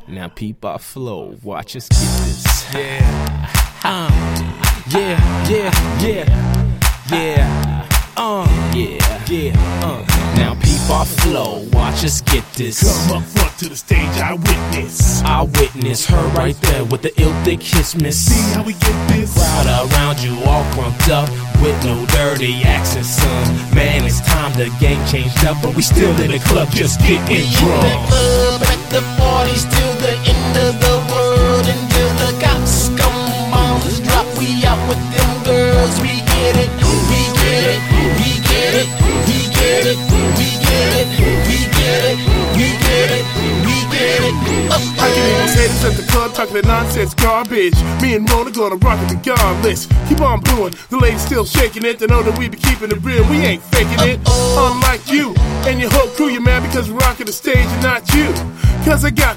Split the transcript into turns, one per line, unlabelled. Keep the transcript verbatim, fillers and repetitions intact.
Now peep our flow, watch us get this.
Yeah,
uh, yeah, yeah, yeah, yeah, uh, yeah, yeah, uh. Now peep our flow, watch us get this.
Come up front to the stage, I witness.
I witness her right there with the ill thick hiss miss.
See how we get this?
Crowd around you all crunked up with no dirty accents, son. Man, it's time the game changed up, but we still in the club just getting drunk.
We in the club at the parties till the end of the world, until the cops come on us drop. We out with them girls, we get it, we get it, we get it, we get it, we get it, we get it, we get it, we get it.
I can even say this at the club, talking that nonsense garbage. Me and Rona gonna rock it regardless. Keep on brewing, the ladies still shaking it. They know that we be keeping it real, we ain't faking it. Unlike you and your whole crew, you mad because we're rocking the stage and not you. Cause I got